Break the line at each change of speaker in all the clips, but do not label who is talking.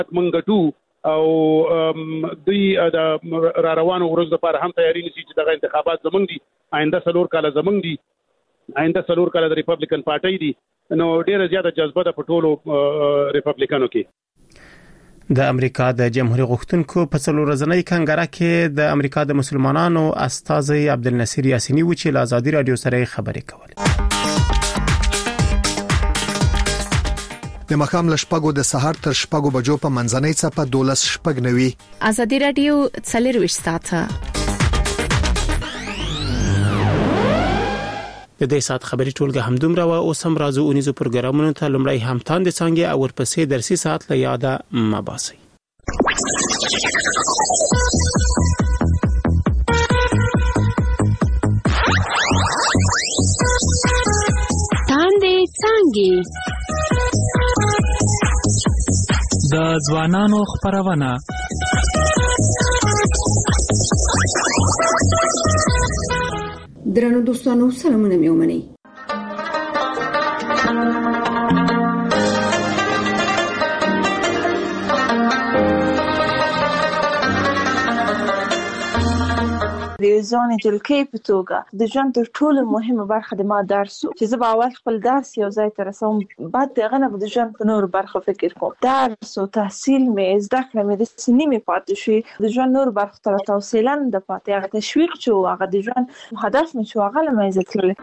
منګټو او دوی د را روانو ورځو لپاره هم تیاری نشي چې دغه انتخابات زمونږ دي آینده 4 کال زمونږ دي آینده 4 کال د ریپبلیکن پارټي دي نو ډیره زیاته جذبه د پټولو ریپبلیکنو کې
د امریکا د جمهوریت غوښتونکو په څلور ورځنۍ کنګره کې د امریکا د مسلمانانو استاذ عبدالنصیر یاسینی و چې له ازادي رادیو سره خبرې کولې
د مخام لشپګو د سحر تر شپګو بجو په منځنۍ صفه 12 شپګنوي
ازادي رادیو څلرويش ساعته
د دې سات خبري ټولګه همدومره و او سم راځو اونیزو پروګرامونو ته لمړی همتان د څنګه او ورپسې درسي ساعت له یاده مباسي
تاندې څنګه
د ځوانانو خبرونه
درنو دوستانو سلامونه مې ومنئ
د ځان جلکې په توګه د ژوند تر ټولو مهمه برخه د ما درس چې زه به اول خپل درس یو ځای ته رسوم بعد دغه نه د ژوند په نور برخه فکر کوم درس او تحصیل مې زده کړم د سنې مې پاتې شي د ژوند نور برخه ته توسيلن د پاتې هغه تشویق چې هغه د ژوند هدف مې شو هغه لمه عزت کړل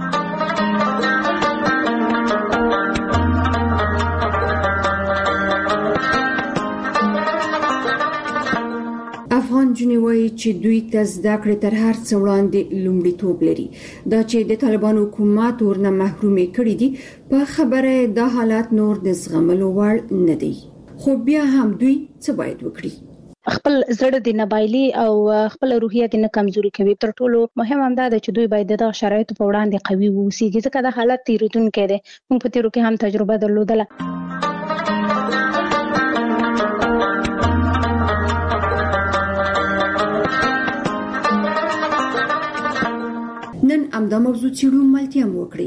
افغان جنوي چې دوی ته زده کړې تر هر څه وړاندې لومړیتوب لري دا چې د طالبان حکومت ورنه محرومې کړې دي په خبره د حالات نور د زغملو وړ نه دي خو بیا هم دوی څه باید وکړي
خپل زړه د نبایلی او خپل روحیه د کمزوري کوي تر ټولو مهم هم دا چې دوی باید د شرایطو په وړاندې قوي ووسیږي ځکه د حالت تیرودونکو دي موږ په تیرو کې هم تجربه درلودله
نن امدا موضوع چیرو ملتیا وکړي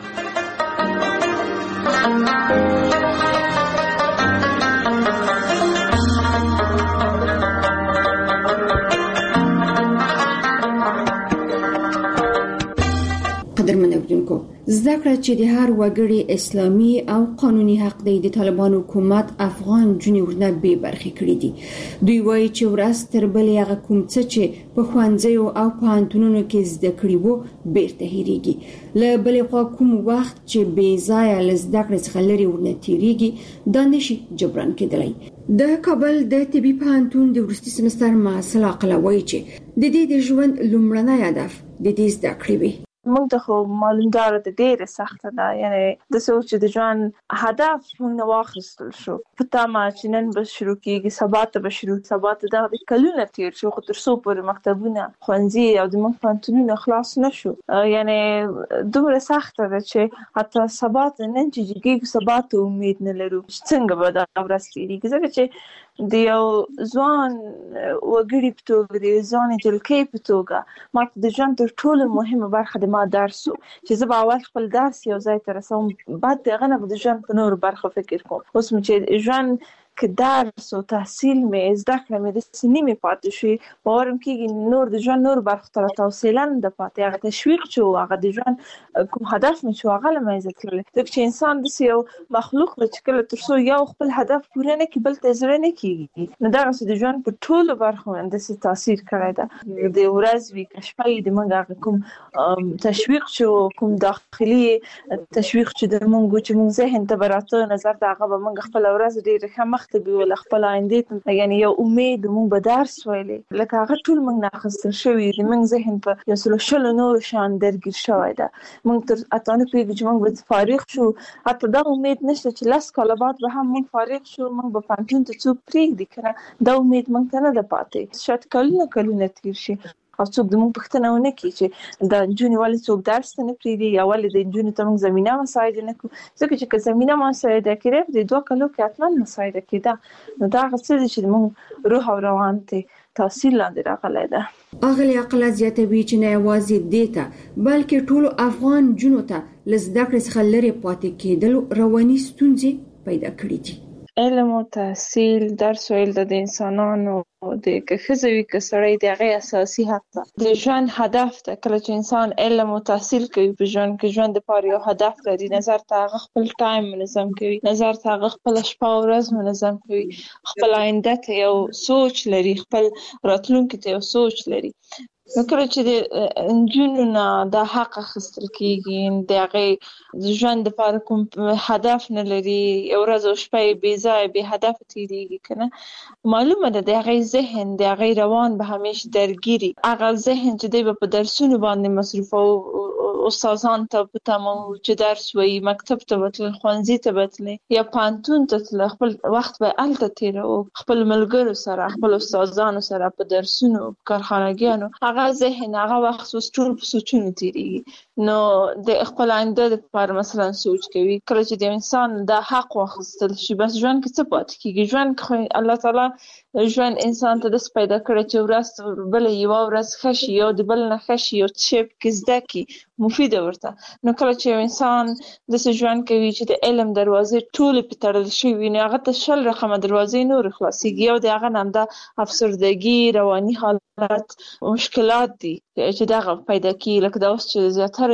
قدرمن اوریدونکو زده کړه چې د هر وګړي اسلامي او قانوني حق دی د طالبان حکومت افغان جنورونه به برخې کړې دي دوی وایي چې ورځ تر بلې هغه کوم څه چې په خوانځيو او پانتونونو کې زده کړي وو بیرته هېریږي له بلې خوا کوم وخت چې بې ځایه لزده کړې څخه لري ورنه تیریږي دا نشي جبران کېدلی د کابل د طبي پانتون د ورستي سمستر محصل عقل وایي چې د دې د ژوند لومړنی هدف د دې زده کړې وي
موږ ته خو معلومدار د ډېر سخت ده یعنی د سوچ د ژوند هدف موږ نه واخیستل شو په تمه چې نن به شروع کیږي سبا ته به شروع سبا ته د کلونو تیر شو خو تر څو پورې مکتبونه خوانځي او د موږ پانتونونه خلاص نشو یعنی دومره سخت ده چې حتی سبا ته نن چې کیږي سبا ته امید نه لرو څنګه به دا ورځ تیریږي ځکه چې د یو ځوان وګړي په توګه د ځان جلکې په توګه ماته د ژوند تر ټولو مهمه برخه د ما درس چې زه به اول خپل درس یو ځای ته رسوم بعد دغه نه د ژوند په نور برخه فکر کوم اوس مې چې ژوند که درس او تحصیل مې زده کړم د سنې مې پاتې شي باورم کېږي نور د ژوند نور برخه ته توسيلن د پاتې هغه تشویق چې هغه د ژوند کوم هدف مې شو هغه لمه عزت کړل ځکه چې انسان د یو مخلوق چې کله تر څو یو خپل هدف پوره نه کړي بل ته زړه نه کېږي نو دا د ژوند په ټولو برخو باندې تاثیر کړی دا د ورځ وی کشفي د موږ کوم تشویق چې کوم داخلي تشویق چې د موږ چې موږ ذهن ته براته نظر دا هغه به موږ خپل ورځ ډېر ښه تبي ول خپل آینده یعنی یو امید مونږ به درس ویلې لکه هغه ټول مونږ ناخستل شوی دی مونږ ذهن په یو سلو نور شان درګیر شوی دا مونږ تر اتانه پیږي چې مونږ به فارغ شو حتی دا امید نشته چې لاس کاله بعد به هم مونږ فارغ شو مونږ به پانتون ته څوک پریږدي کنه دا امید مونږ ته نه ده پاتې شاید کلونه تیر شي او څوک د موږ پښتنه ونه کی چې د جونی والي څوک درس نه پریدي یا والي د جونی ته موږ زمينه مساعده نه کو ځکه چې زمينه مساعده کړې د 2 کلو کې اتمن مساعده کېده نو دا غوښتل چې موږ روح او روان ته تحصیل لاندې راغلی ده
اغلی عقل زیاتوي چې نه یوازې دیتا بلکې ټول افغان جنو ته لزده کړې څخه لري پاتې کېدل رواني ستونزې پیدا کړې دي
علم او تحصیل درس ویل د انسانانو د کخزوي کسړی د هغه اساسي حق ده. د ژوند هدف ده. کله چې انسان علم او تحصیل کوي په ژوند کې ژوند لپاره یو هدف لري، نظر ته خپل ټایم منظم کوي، نظر ته خپل شپه او ورځ منظم کوي، خپل آینده ته یو سوچ لري، خپل راتلونکي ته یو سوچ لري. کله چې د انجونو نه د حق اخیستل کېږي، د هغې د ژوند لپاره کوم هدف نه لري، یو ورځ او شپه یې بې ځایه بې هدفه تېرېږي که نه، معلومه ده د هغې ذهن د هغې روان به همیشه درګیري. هغه ذهن چې دی به په درسونو باندې مصروفه، استادان ته په تمه چې درس وایي، مکتب ته به تلل، ښوونځي ته به تللی یا پوهنتون ته تلل، خپل وخت به هلته تېروو، خپل ملګرو سره، خپل استادانو سره په درسونو، په کارخانګیانو. هغه ذهن هغه وخت اوس ټول په سوچونو تېرېږي. نو د خپل آینده لپاره مثلا سوچ کوي. کله چې د انسان د حق واخیستل شي، بس ژوند کې څه پاتې کېږي؟ ژوند کې الله تعالی ژوند انسان ته داسې پیدا کړی چې ورځ بله یوه ورځ ښه شي، یو د بل نه ښه شي، یو څه شی پکې زده کړي مفیده ورته. نو کله چې یو انسان داسې ژوند کوي چې د علم دروازې ټولې پرې تړل شوي وي، نو هغه ته 100 رقمه دروازې نورې خلاصېږي. یو د هغه نه همدا افسردګي، رواني حالت، مشکلات دي چې دغه پیدا کېږي. لکه دا اوس چې زیاتره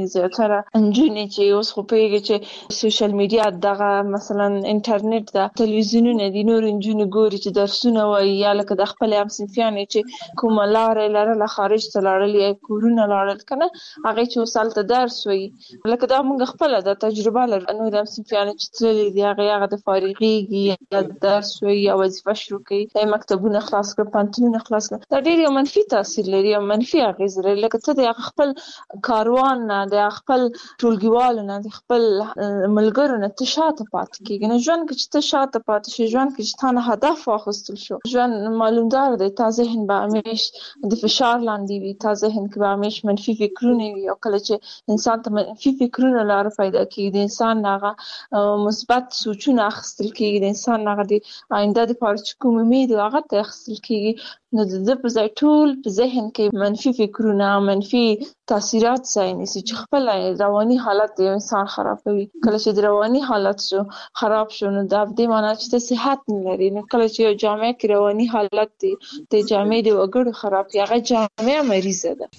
نجونې چې اوس خو پوهېږي چې سوشل میډیا دغه مثلا انټرنیټ ده، تلویزیونونه دي، نور نجونې ګوري چې درسونه وایي، یا لکه د خپلې همصنفیانې چې کومه لاره یې لرله خارج ته لاړل یا کورونه لاړل که نه، هغې چې اوس هلته درس وایي. لکه دا موږ خپله دا تجربه لرو، نور همصنفیانې چې تللي دي هغه د فارغېږي یا درس وایي یا وظیفه شروع کوي، یا مکتبونه خلاص کړه، پوهنتونونه خلاص کړه. دا ډېر یو منفي تاثیر لري، یو منفي اغېز لري. لکه ته د هغه خپل کاروان نه، د خپل ټولګیوالو نه، د خپل ملګرو نه ته شاته پاتې کېږي. نو ژوند کې چې ته شاته پاتې شي، ژوند کې چې تا نه هدف واخیستل شو، ژوند معلومدار دی تا ذهن به همیش د فشار لاندې وي، تا ذهن کې به همیش منفي فکرونه وي. او کله چې انسان ته منفي فکرونه لاره پیدا کېږي، د انسان هغه مثبت سوچونه اخیستل کېږي، د انسان هغه د آینده دپاره چې کوم امید هغه ته اخیستل کېږي، نو د ده په ځای ټول په ذهن کې منفي فکرونه، منفي تاثیرات ځای نیسي چې خپل رواني حالت د انسان خرابوي. کله چې د رواني حالت خراب شو، نو دا دې معنی چې ته صحت نه لري. نو کله چې یو جامعه کې رواني حالت دی، د جامعې د وګړو خراب دی، هغه جامعه مریضه ده.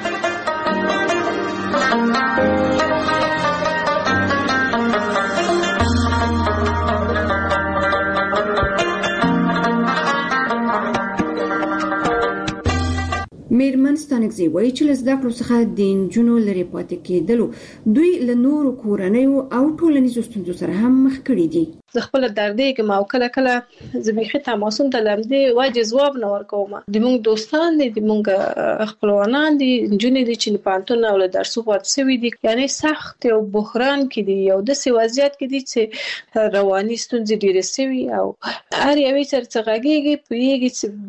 میرمن ستانکزی وایي چې له زده کړو څخه د نجونو لرې پاتې کېدلو دوی له نورو کورنیو او ټولنیزو ستونزو سره هم مخ کړي دي.
زه خپل دردېږم او کله زه بیخي تماسونه ته لمدې وجه ځواب نه ورکوم. د موږ دوستان دي، د موږ خپلوانان دي، نجونې دي چې پوهنتون او له درسو پاتې شوي دي، یعنی سخت یو بحران کې دي، یو داسې وضعیت کې دي چې رواني ستونزې ډېرې شوي او هر یوې سره چې غږېږي پوهېږي چې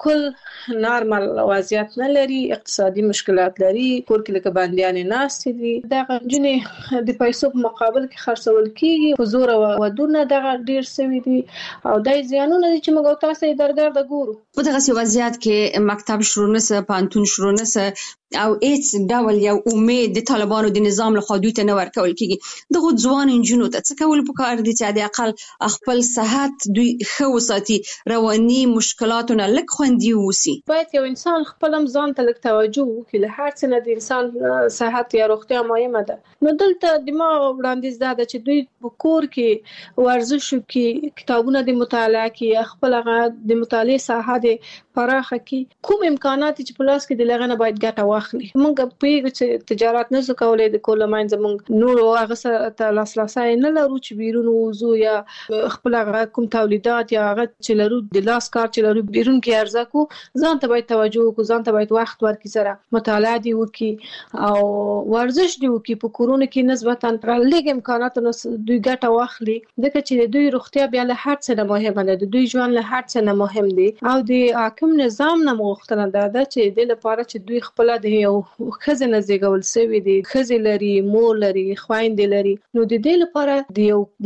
بالکل نارمل وضعیت نه لري، اقتصادي مشکلات لري، کور کې لکه بندیانې ناستې دي. دغه نجونې د پیسو په مقابل کې خرڅول کېږي، په زور ودونه دغه ډیر سوي دي او دای زیانونه دي چې موږ تاسو یې درګرده ګورو.
په دغه وضعیت کې مکتب شروع نسه، پوهنتون شروع نسه او هیڅ ډول یو امید د طالبانو د نظام له خوا دوی ته نه ورکول کېږي. دغه ځوان نجونو ته څه کول پکار دي چې د اقل خپل صحت دوی ښه وساتي، رواني مشکلاتونه لږ خوندي ووسي؟
باید یو انسان خپل هم ځان ته لږ توجه وکړي. له هر څه نه د انسان صحت یا روغتیا مهمه ده. نو دلته د ما وړاندیز دا ده چې دوی په کور کې ورزش وکړي، کتابونه د مطالعه کړي، خپل هغه د مطالعې ساحه د پراخه کړي، کوم امکانات چې په لاس کې د لغه نه باید ګټه واخلي. موږ پوهېږو چې تجارت نه شو کولی، د کور له منځه موږ نور هغه سره ته لاسرسی نه لرو چې بیرون ووځو یا خپل هغه کوم تولیدات یا هغه چې لرو د لاس کار چې لرو بیرون کې عرضه کړو. ځان ته باید توجه وکړو، ځان ته باید وخت ورکړي، سره مطالعه دې وکړي او ورزش دې وکړي. په کورونو کې نسبتاً لږ امکاناتو نه دوی ګټه واخلي، ځکه چې د دوی روغتیا بیا له هر څه نه مهمه ده، د دوی ژوند له هر څه نه مهم دی. او د حاکم نظام نه غوښتنه ده چې د لپاره چې دوی خپل د یو ښځې نه زیږول شوي دي، ښځې لري، مور لري، خویندې لري، نو د دې لپاره د یو ملک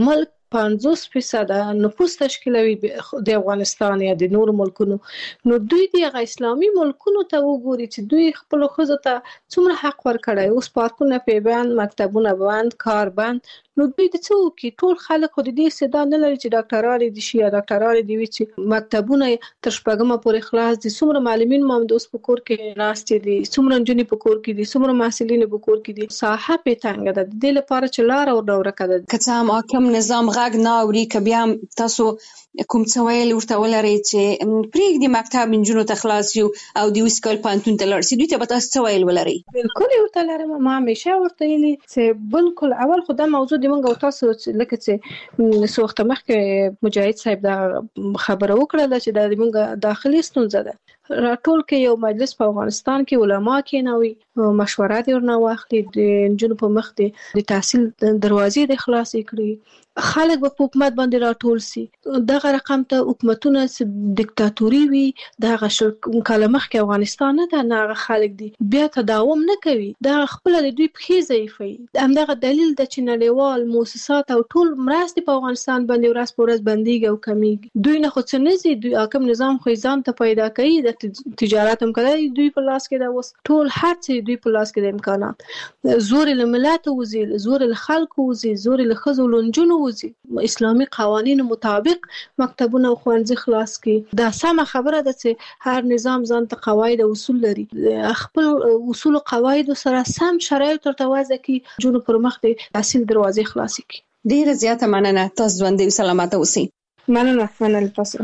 50% نفوس تشکیلوي د افغانستان یا د نور ملکونو، نو دوی د اسلامي ملکونو ته وګوري چې دوی خپل ښځو ته څومره حق ورکړی. اوس پارکونه پې بند، مکتبونه بند، کار بند، نو دوی د څه وکړي؟ ټول خلک خو د دې استعداد نه لري چې ډاکټران دي شي یا ډاکټران دي وي چې مکتبونه تر شپږمه پورې خلاص دي. څومره معلمین مو د اوس په کور کې ناست دي، څومره نجونې په کور کې دي، څومره محصلین په کور کې دي. ساحه پې تنګه ده، د دې لپاره چې لار ورکه ده.
که څه هم حاکم نظام غږ نه اوري، که بیا هم تاسو کوم څه ویل ورته ولرئ چې پرېږدي مکتب نجونو ته خلاص یو او د اوس کال پوهنتون ته لاړ شي، دوی ته به تاسو څه ویل ولرئ؟
بالکل ورته لرم. ما همیشه ورته ویلي چې بالکل اول خو دا موضوع د موږ او تاسو لکه چې څو وخت مخکې مجاهد صاحب دا خبره وکړه چې دا د موږ داخلي ستونزه ده. راټول کې یو مجلس په افغانستان کې علما کېنوي، مشوره دې ورنه واخلي، د نجونو په مخ د تحصیل دروازې د خلاصې کړي، خلک به په حکومت باندې راټول سي. دغه رقم ته حکومتونه دیکتاتوري وي، دغه کاله مخکې افغانستان نه ده، نه هغه خلک دي بیا تداوم نه کوي، دغه خپل د دوی پښې ضعیفوي. همدغه دلیل ده چې نړیوال موسسات او ټول مرستې په افغانستان باندې ورځ په ورځ بندیږي او کمیږي. دوی نه خو څه نه ځي، دوی حاکم نظام خو ځان ته پیدا کوي، د تجارت هم کوي دوی په لاس کې ده، اوس ټول هر څه دوی په لاس کې د امکانات. زور له ملت وزي، زور له خلکو وزي، زور له ښځو له نجونو وزي. اسلامي قوانینو مطابق مکتبونه او ښوونځي خلاص کړي. دا سمه خبره ده چې هر نظام ځان ته قواعد او اصول لري، خپل اصول او قواعد سره سم شرایط ورته وضع کړي، جنو پر مخ د تحصیل دروازې خلاص کړي.
ډیره زیاته مننه. تاسو ژوندۍ او سلامته اوسئ.
مننه تاسو.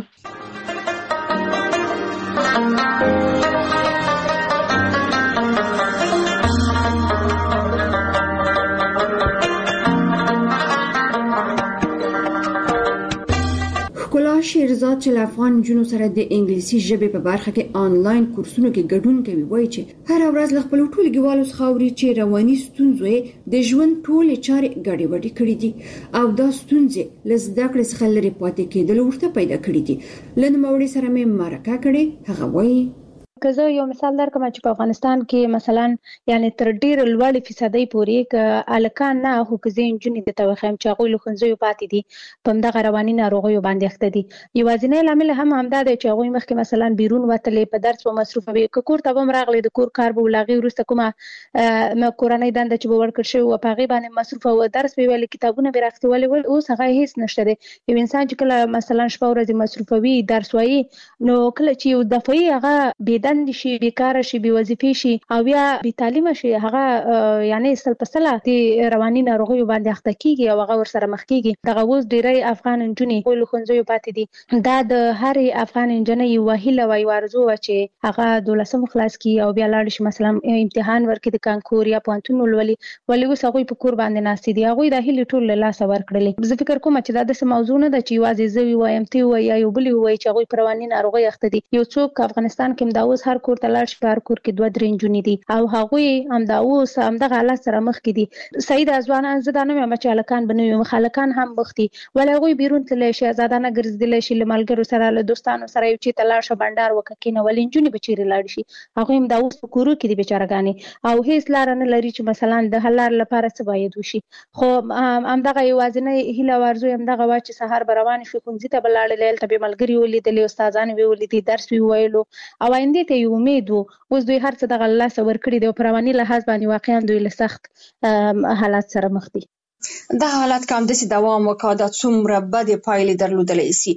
شیرزاد چې افغان جنو سره د انګلیسي ژبې په برخه کې آنلاین کورسونو کې ګډون کوي، وایي چې هر ورځ له خپل ټولګیوالو څخه اوري چې رواني ستونزې د ژوند ټولې چارې ګډې وډې کړې دي او دا ستونزې له زده کړې څخه لرې پاتې کېدل ورته پیدا کړې دي. له نوموړي سره مې مرکه کړې. هغه وایي
که زه یو مثال درکړم چې په افغانستان کې مثلا یعنی تر ډیر لوړ فیصدي پورې ک الکان نه هو که زین جنې د توخم چې هغه له خنځو پاتې دي په دغه رواني ناروغیو باندې اخته دي. یوازینی لامل هم همدا دی چې هغه مخکې مثلا بیرون وتلې په درس او مصروف وي، کور ته هم راغلي د کور کار به ولاغي ورسته کومه کورنۍ دنده چې به ورکړ شي او په هغه باندې مصروف او درس به ویل کتابونه به راخته ول اوس هغه هیڅ نشته دی. یو انسان چې کله مثلا شپه ورځ مصروفوي درس وایي نو کله چې یو دفعي هغه دند شي، بیکاره شي، بي وظیفه شي او بیا بي تعلیم شي، هغه یعنی سلپسله د رواني ناروغیو باندې اخته کیږي او هغه ورسره مخ کیږي. دغه اوس ډیری افغان نجونې له خنځو پاتې دي. دا د هر افغان نجونې وهله وای ورزو چې هغه 12 خلاص کی او بیا لاړ شي مثلا امتحان ورکړي د کانکور یا پوهنتون ولولي اوس هغه په کور باندې ناست دي. هغه د هلي ټول له لاس ورکړل. زه فکر کوم چې دا د موضوع نه ده چې واځي زوی وایم تی وای یا یو بلی وای چې هغه پر رواني ناروغي اخته دي. یو څوک افغانستان کې دا اوس هر کور ته لاړ شي، هر کور کې 2-3 نجونې دي او هغه هم دا اوس هم د حالت سره مخ کې دي. سید ازوانان زدانه مې مچالکان بنوي مخالکان هم مختي ولا هغه بیرون تللی شي، آزادانه ګرځیدل شي، لملګرو سره له دوستانو سره یو چې تلاړ شه بندر وککینه ولې نجونې بچیري لاړ شي. هغه هم دا اوس په کورو کې دي بیچارهګانی او هیڅ لار نه لري چې مثلا د حلال لپاره څه باید وشي. خو هم دغه یوازینی هیله ورزو هم دغه وا چې سحر بروان شي خونځي ته بلاړ لیل ته به ملګری ولیدل، استادان ولیدل، درس ویلو او آینده ته امید وو. اوس دوی هر څه دغه الله سور کړی دی او پرواني لحاظ باندې واقعا دوی له سخت حالات سره مخ دي.
دا حالت کوم د دوام وکړ د څومره بد پایلې درلودلې سي،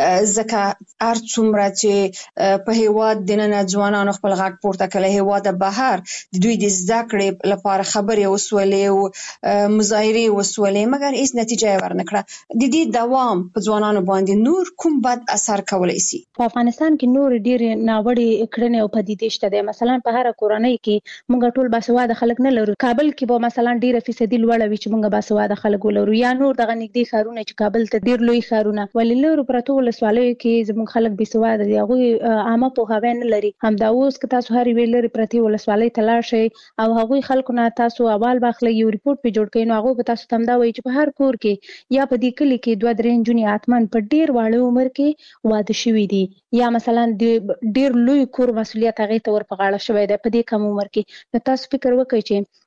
ځکه هر څومره چې په هیواد د نن ځوانانو خپل غږ پورته کړي، هیواد بهر د دوی د زده کړې لپاره خبرې وسولې او مظاهرې وسولې مګر هیڅ نتیجه ورنکړه. د دې دوام په ځوانانو باندې نور کوم بد اثر کولای سي؟
په افغانستان کې نور ډیر ناوړه کړنې او پدیدې شته دي. مثلا په هر کورنۍ کې موږ ټول باسواده خلک نه لرو. کابل کې به مثلا ډیر فیصدي لوړ وي چې موږ باسواده خلک ولرو، یا نور دغه نږدې ښارونه چې کابل ته ډیر لوی ښارونه ولې پرته ولسوالیو کې زموږ خلک بې سواده دي، هغوی عامه پوهاوی نه لري. همدا اوس که تاسو هر یوې لرې پرتې ولسوالۍ ته لاړ شئ او هغوی خلکو نه تاسو احوال واخلئ، یو ریپورټ پرې جوړ کړئ، نو هغوی به تاسو ته همدا وایي چې په هر کور کې یا په دې کلي کې 2-3 نجونې حتما په ډیر واړه عمر کې واده شوي دي، یا مثلا د ډیر لوی کور مسؤلیت هغې ته ور په غاړه شوی دی په دې کم عمر کې. نو تاسو فکر وکړئ چې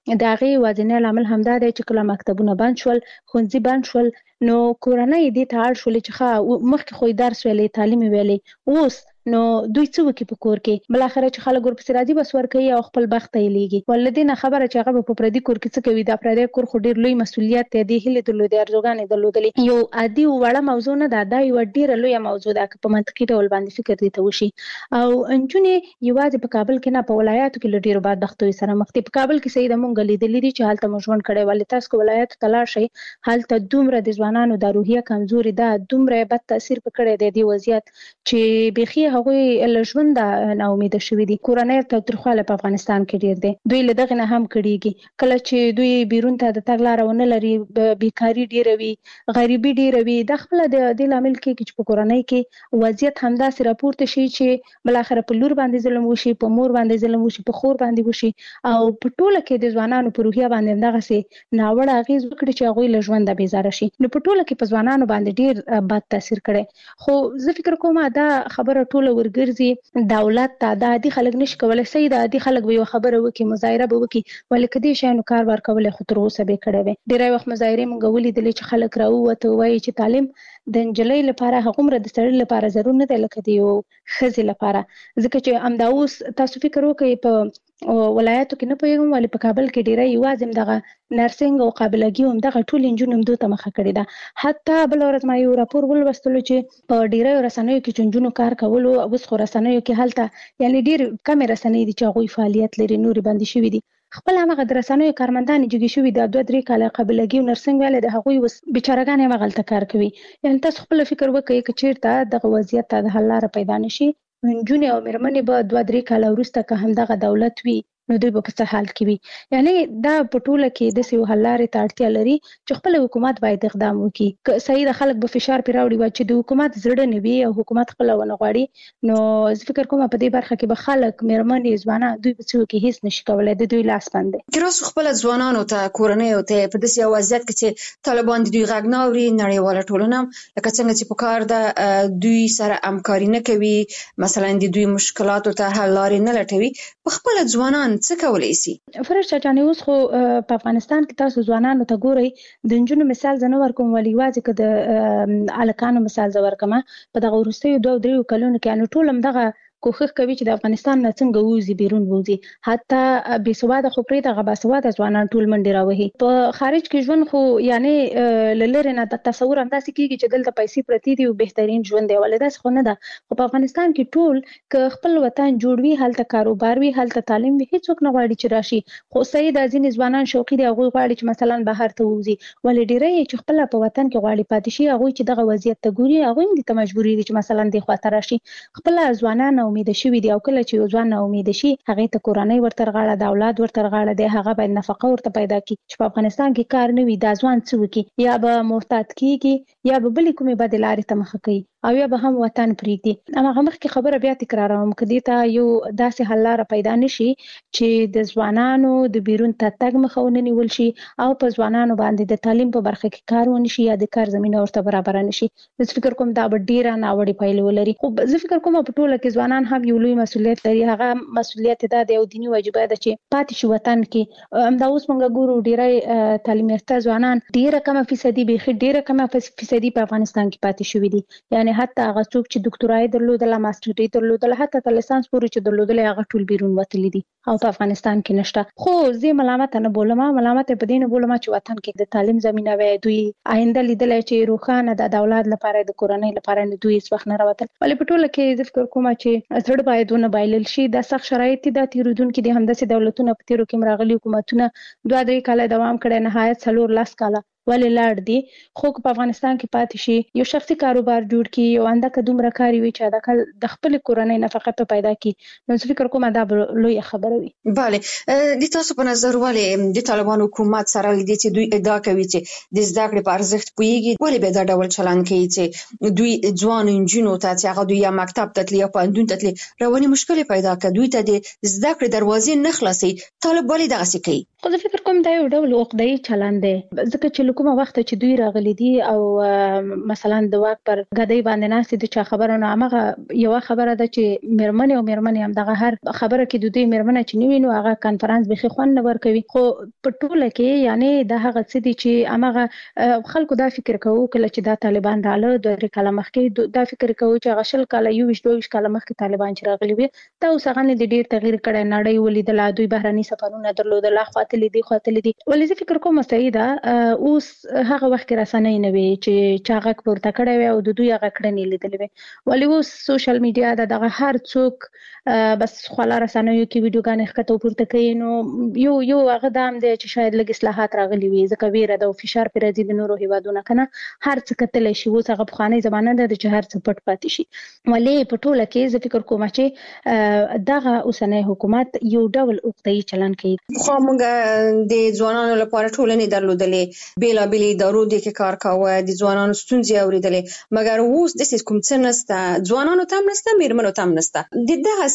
د هغې یوازینی لامل همدا دی چې کله مکتبونه بند شول، ښوونځي بند شول، نو کورنۍ دې ته اړ شولې چې مخکې خو درس ویلې، تعلیم ویلې، اوس نو دوی څه وکړي په کور کې؟ بالاخره چې خلک ورپسې راځي بس ورکوي او خپل بخت ته یې لیږي. ولې نه خبره چې هغه په پردي کور کې څه کوي؟ دا پردی کور خو ډېر لوی مسؤلیت دی، دې هیلې درلودې، ارزوګانې درلودلې. یو عادي وړه موضوع نه ده، دا یوه ډېره لویه موضوع ده که په منطقي ډول باندې فکر دې ته وشي. او نجونې یوازې په کابل کې نه، په ولایاتو کې له ډېرو بدبختیو سره مخ دي. په کابل کې سیده مونږ لیدلي دي چې هلته مو ژوند کړی، ولې تاسو که ولایاتو ته لاړ شئ هلته دومره د ځوانانو دا روحیه کمزوري ده، دومره بد تاثیر په کړی دی دې وضعیت چې بیخي هغوی له ژونده ناامیده شوي دي. کورنۍ تاوتریخوالی په افغانستان کې ډېر دی، دوی له دغې نه هم کړېږي. کله چې دوی بیرون ته د تګ لاره ونه لري، بیکاري ډېره وي، غریبي ډېره وي، دا خپله د دې لامل کېږي چې په کورنۍ کې وضعیت همداسې راپورته شي چې بالاخره په لور باندې ظلم وشي، په مور باندې ظلم وشي، په خور باندې وشي، او په ټوله کې د ځوانانو په روحیه باندې همدغسې ناوړه اغېز وکړي چې هغوی له ژونده بېزاره شي. نو په ټوله کې په ځوانانو باندې ډېر بد تاثیر کړی. خو زه فکر کوم دا خبره ټوله ورګرځي دولت ته. دا عادي خلک نشي کولی. صحیح ده، عادي خلک به یو خبره وکړي، مظاهره به وکړي، ولې که دې شیانو کار ورکولی خو تر اوسه به یې کړی وی. ډېری وخت مظاهرې موږ ولیدلې چې خلک راووته وایي چې تعلیم د نجلۍ لپاره هغومره د سړي لپاره ضرور نه دی لکه د یو ښځې لپاره. ځکه چې همدا اوس تاسو فکر وکړئ په ولایاتو کې نه پوهېږم ولې په کابل کې ډېری یوازې همدغه نرسنګ او قابلګي همدغه ټولې نجونې همدو ته مخه کړې ده. حتی بله ورځ ما یو راپور ولوستلو چې په ډېریو رسنیو کې چې نجونو کار کولو، اوس خو رسنیو کې هلته یعنې ډېر کمې رسنۍ دي چې هغوی فعالیت لري، نورې بندې شوي دي. خپل همغه د رسنیو کارمندانې جګې شوي دي، 2-3 کاله قابلګي او نرسنګ ویلی د هغوی اوس بیچارهګانې همغلته کار کوي. یعنې تاسو خپله فکر وکړئ که چېرته دغه وضعیت ته د حل لاره پیدا نه شي، نجونې او مېرمنې به 2-3 کاله وروسته که همدغه دولت وي نو دوی به په څه حال کې وي. یعنې دا په ټوله کې داسې یو حل لارې ته اړتیا لري چې خپله حکومت باید اقدام وکړي. که صحیح د خلک به فشار پرې راوړي چې د حکومت زړه نه وي او حکومت خپله ونه غواړي، نو زه فکر کوم په دې برخه کې به خلک، مېرمنې، ځوانان، دوی به څه وکړي؟ هېڅ نشي کولی، د دوی لاس بند دی.
که راسو خپله ځوانانو ته، کورنیو ته په داسې یو وضعیت کې چې طالبان د دوی غږ نه اوري، نړیواله ټولنه لکه څنګه چې په کار ده دوی سره همکاري نه کوي، مثلا د دوی مشکلاتو ته حل لارې نه لټوي، په خپله ځوانان څه کولی شي؟
فرش چاچانې اوس خو په افغانستان کې تاسو ځوانانو ته ګورئ، د نجونو مثال زه نه ورکوم، ولې یوازې که د هلکانو مثال زه ورکوم، په دغه وروستیو 2-3 کلونو کې یعنې ټول همدغه کوښښ کوي چې د افغانستان نه څنګه ووځي، بیرون ووځي. حتی بېسواده خو پرېږده، هغه باسواده ځوانان ټول منډې راوهي. په خارج کې ژوند خو یعنې له لرې نه د تصور همداسې کېږي چې دلته پیسې پرتې دي او بهترین ژوند دی، ولې داسې خو نه ده. خو په افغانستان کې ټول که خپل وطن جوړ وي، هلته کاروبار وي، هلته تعلیم وي، هېڅوک نه غواړي چې راشي. خو صحیح ده، ځینې ځوانان شوقي دي، هغوی غواړي چې مثلا بهر ته ووځي، ولې ډېری چې خپله په وطن کې غواړي پاتې شي، هغوی چې دغه وضعیت ته ګوري، هغوی هم دې ته مجبوري دي چې مثلا دې خواته راشي. خپله ځوانان امیده شوي دي، او کله چې یو ځوان ناامیده شي، هغې ته کورنۍ ورته غاړه ده، اولاد ورته غاړه دی، هغه باید نفقه ورته پیدا کړي. چې په افغانستان کې کار نه وي، دا ځوان څه وکړي؟ یا به محتاط کېږي، یا به بلې کومې بدې لارې ته مخه کوي، او یا به هم وطن پرېږدي. هماغه مخکې خبره بیا تکراروم، که دې ته یو داسې حل لاره پیدا نه شي چې د ځوانانو د بیرون ته تګ مخه ونه نیول شي، او په ځوانانو باندې د تعلیم په برخه کې کار ونه شي، یا د کار زمینه ورته برابره نه شي، زه فکر کوم دا به ډېره ناوړې پایلې ولري. خو زه فکر کوم په ټوله کې ځوانان هم یو لوی مسؤلیت لري. هغه مسؤلیت دا دی او دیني واجبه ده چې پاتې شي وطن کې. همدا اوس موږ ګورو ډېری تعلیم یافته ځوانان، ډېره کمه فیصدي، بیخي ډېره کمه فیصدي په افغانستان کې پاتې شوي دي. یعنې حتی هغه څوک چې دکتورا یې درلودله، ماسټري یې درلودله، حتی تر لیسانس پورې چې درلودلی، هغه ټول بیرون وتلي دي او په افغانستان کې نشته. خو زه ملامته نه بولم، ملامته په دې نه بولم چې وطن کې د تعلیم زمینه وی، دوی آینده لیدلی چې روښانه ده، د اولاد لپاره، د کورنۍ لپاره، نه دوی هېڅ وخت نه راوتل. ولې په ټوله کې زه فکر کوم چې زړه باید ونه بایلل شي. دا سخت شرایط دي، دا تېرېدونکي دي. همداسې دولتونه په تېرو کې هم راغلي حکومتونه 2-3 کاله دوام کړی، نهایت 4-10 کاله ولې لاړ دي. خو په افغانستان کې پاتې شي، یو شخصي کاروبار جوړ کړي، یو اندکه دومره کار وي چې هدکل د خپل کورنۍ نفقه په پیدا کړي، نو زه فکر کوم دا به لویه خبره وي.
بله، د تاسو په نظر ولې د طالبانو حکومت سره لیدي چې دوی ادعا کوي چې د زده کړې په ارزښت پوهېږي، ولې به دا ډول چلند کوي چې دوی ځوان نجونو ته چې هغه دوی یا مکتب ته تلي یا پوهنتون ته تلي رواني مشکلې پیدا کړي، دوی ته د زده کړې دروازې نه خلاصوي، طالب ولې دغسې کوي؟
خو زه فکر کوم دا یو ډول عقده‌ای چلند دی، ځکه چې له کومه وخت چې دوی راغلي دي او مثلا د واک پر غدای باندې ناس دي چې خبرونه هغه یو خبره ده چې میرمنې هم دغه هر خبره کې د دوی میرمنه چې نیوینو هغه کانفرنس به خوند نه ورکوي خو په ټوله کې یعنی د هغه څه دي چې هغه خلکو دا فکر کوي کله چې دا طالبان رااله د کلمه مخکې دا فکر کوي چې هغه شل کاله 22 کاله مخکې طالبان چې راغلي وي دا اوس هغه د ډیر تغییر کړي نړۍ ولیدل دوی بهرني سفرونه درلودل خاطلې دي ولې زه فکر کوم سیده اوس هغه وخت رسنۍ نه وي چې چاغک پورته کړي وي او د دوی هغه کړنې لیدلې وي ولې اوس سوشل میډیا دغه هر څوک بس خلا رسنیو کې ویډیوګانې ښکته پورته کوي نو یو هغه دام دی چې شاید لږ اصلاحات راغلي وي ځکه ویره د فشار پر راځي د نورو هیوادونو کنه هر څه کتل شي اوس هغه بخانه زمانه ده چې هر څه پټ پاتې شي ولې په ټوله کې زه فکر کوم چې دغه اوسنۍ حکومت یو ډول اوقتي چلن کوي
خو موږ د ځوانانو لپاره ټولنې درلودلې بیلابېل ادارو د کې کار کاوه د ځوانانو ستونزې اورېدلې مګر اوس د کوم څه نشته ځوانانو ته هم نشته میرمنو ته هم نشته د دغه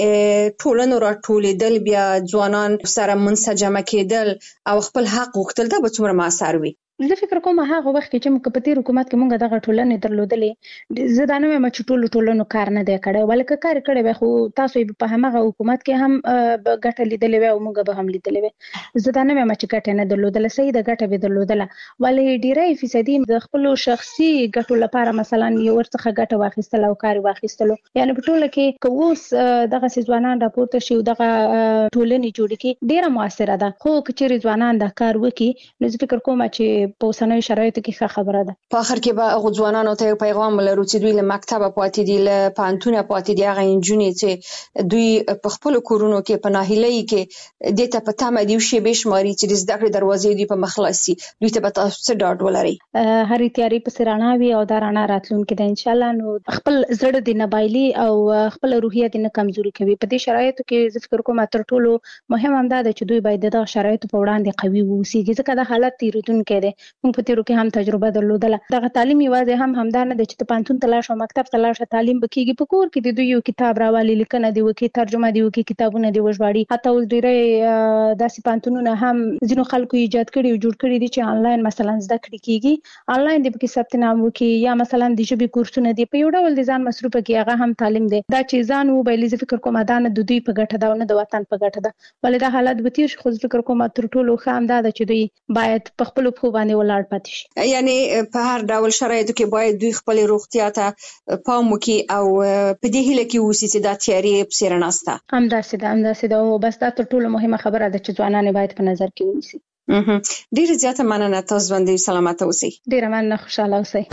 سه ټولنو راټولېدل بیا ځوانان سره منسجمه کېدل او خپل حق غوښتل دا به څومره مؤثر وي
زه فکر کوم هغه وخت چې موږ په تیر حکومت کې موږ دغه ټولنې درلودلې زه دا نه وایم چې ټولنو کار نه دی کړی ولکه کار کړی به خو تاسو په همغه حکومت کې هم ګټه لیدلې و او موږ به هم لیدلې و زه دا نه وایم چې ګټه نه درلودله صحیح د ګټه به درلودله ولې ډیری فیصدي د خپل شخصي ګټو لپاره مثلا یو ورڅخه ګټه واخیستل او کار واخیستل یعنی په ټوله کې کووس دغه ځوانان راپورته شي دغه ټولنې جوړ کی ډیره موثره ده خو کچېری ځوانان د کار وکي نو زه فکر کوم چې په اوسنیو شرایطو کې ښه خبره ده
په اخر کې به هغه ځوانانو ته پیغام ولرو چې دوی له مکتبه پاتې دي له پانتونه پاتې دي هغه انجونې چې دوی په خپل کورونو کې په ناهیلۍ کې د ته پته مې دی شي به شماري چې د زده کړې دروازې دی په مخلصي دوی ته به تاسو ډاډ ولري
هرې تیاری په سرانه وي او دا رانه راتلونکي د ان شاء الله نو خپل زړه د نبایلی او خپل روحیه د نه کمزوري کوي په دې شرایطو کې زه فکر کوم تر ټولو مهم هم دا چې دوی باید د شرایطو په وړاندې قوي ووسیږي ځکه دا حالت تیریدونکي دی موږ په تیرو کې هم تجربه درلودله دغه تعلیم یوازې هم همدا نه دی چې ته پانتون ته لاړ شې مکتب ته لاړ شې تعلیم بکیږي په کور کې د دوی یو کتاب راوالي لیکنه دی وکي ترجمه دی وکي کتابونه دی وژباړي حتی اوس ډیری داسې پانتونونه هم ځینو خلکو ایجاد کړي او جوړ کړي دي چې آنلاین مثلا زده کړې کیږي آنلاین دی پکې ثبت نام وکي یا مثلا د ژبې کورسونه دی په یو ډول د ځان مصروفه کې هغه هم تعلیم دی دا چې ځان و بایلي زه فکر کوم دا نه د دوی په ګټه دا نه د وطن په ګټه ده ولې دا حالت به تیر شي خو فکر کوم تر ټولو ښه هم دا چې دوی باید په خپل خو باندې ولاړ پاتې شي
یعنی په هر ډول شرایطو کې باید دوی خپل روغتیا ته پام وکړي او په دې هیله کې اوسي چې دا تیاری په سر نهسته
همداسې دا او بس دا تر ټولو مهمه خبره ده چې ځوانان باید په نظر کې ونیسي
ډیره زیاته مننه تاسو باندې سلامت اوسئ
ډیره مننه خوشاله اوسئ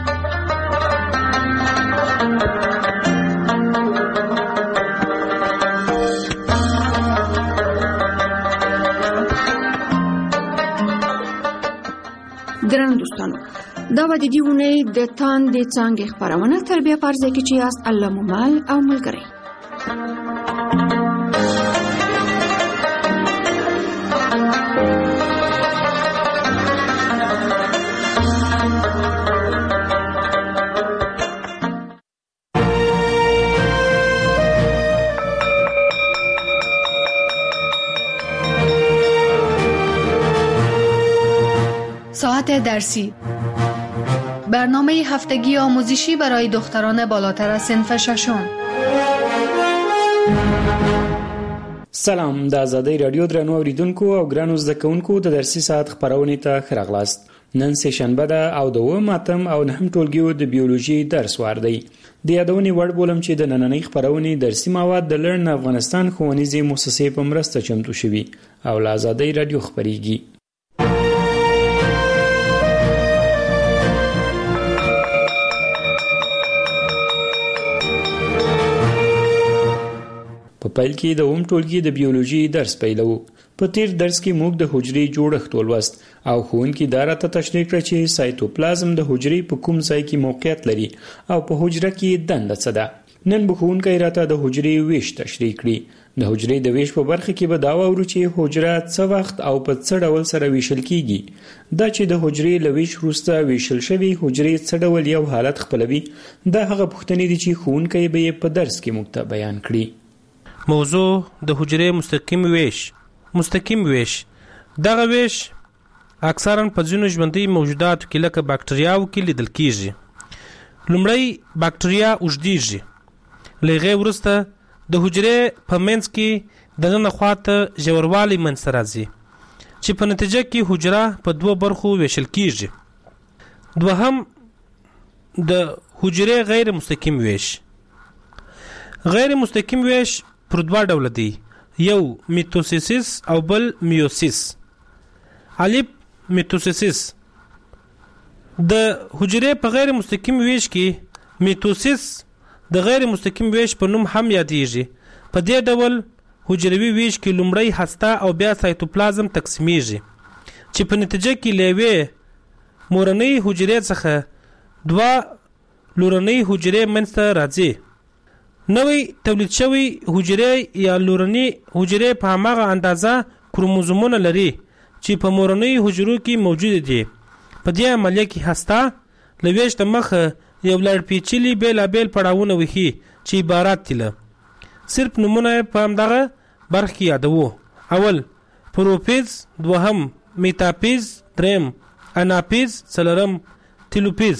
ګران دوستانو دا و د دې ونې د تاندې څانګې خبرونه تر بیا پرځای کې چې یاست الله مو مال او ملګری
ساعت درسی برنامه هفتگی آموزشی برای دختران بالاتر از صنف ششم.
سلام د آزادۍ رادیو درنو اوریدونکو او ګرانو زده کوونکو د درسي ساعت خبرونه ته خراغلاست. نن سه شنبه ده او د ماتم او نهم ټولګیو د بیولوژي درس واردی. د یادونې وړ بولم چې د نننۍ خبرونه درسي مواد د لرن افغانستان ښوونیزې مؤسسې په مرسته چمتو شوي او د آزادۍ رادیو خبريږي. په پیل کې د ټولګي د بیولوژي درس پیلو. په تیر درس کې موږ د حجرې جوړښت ولوست او ښوونکي دا راته تشریح کړ چې سایتوپلازم د حجرې په کوم ځای کې موقعیت لري او په حجره کې دنده څه ده. نن به ښوونکی راته د حجرې ویش تشریح کړي. د حجرې د ویش په برخه کې به دا واورو چې حجره څه وخت او په څه ډول سره ویشل کیږي. دا چې د حجرې له ویش وروسته ویشل شوی حجرې څه ډول یو حالت خپلوي دا هغه پوښتنې دي چې ښوونکی به یې په درس کې موږ ته بیان کړي.
موضوع د حجرې مستقیم ویش. دغه ویش اکثرا په ځینو ژوندي موجوداتو کې لکه باکټریاو کې لیدل کیږي. لومړی باکټریا اوږدیږي، له هغې وروسته د حجرې په منځ کې دننه خواته ژوروالی منځته راځي چې په نتیجه کې حجره په دوه برخو ویشل کیږي. دوهم د حجرې غیر مستقیم ویش. غیر مستقیم ویش پر دوه ډوله دی، یو میتوسیس او بل میوسیس. الف میتوسیس. د حجرې په غیر مستقیم ویش کې میتوسیس د غیر مستقیم ویش په نوم هم یادیږي. په دې ډول حجروي ویش کې لومړی هسته او بیا سایتوپلازم تقسیمیږي چې په نتیجه کې له یوې مورنۍ حجرې څخه دوه لورنۍ حجرې منځته راځي. نوې تولید شوی حجرې یا لورنۍ حجرې په هماغه اندازه کروموزومونه لري چې په مورنۍ حجرو کې موجود دي. په دې عملیه کې هسته له ویش د مخه یو لړ پیچلي بېلابېل پړاوونه وهي چې عبارت دي له صرف نمونه په همدغه برخه کې یادوو. اول پروفیز، دوهم میتاپیز، دریم اناپیز، څلورم تیلوپیز.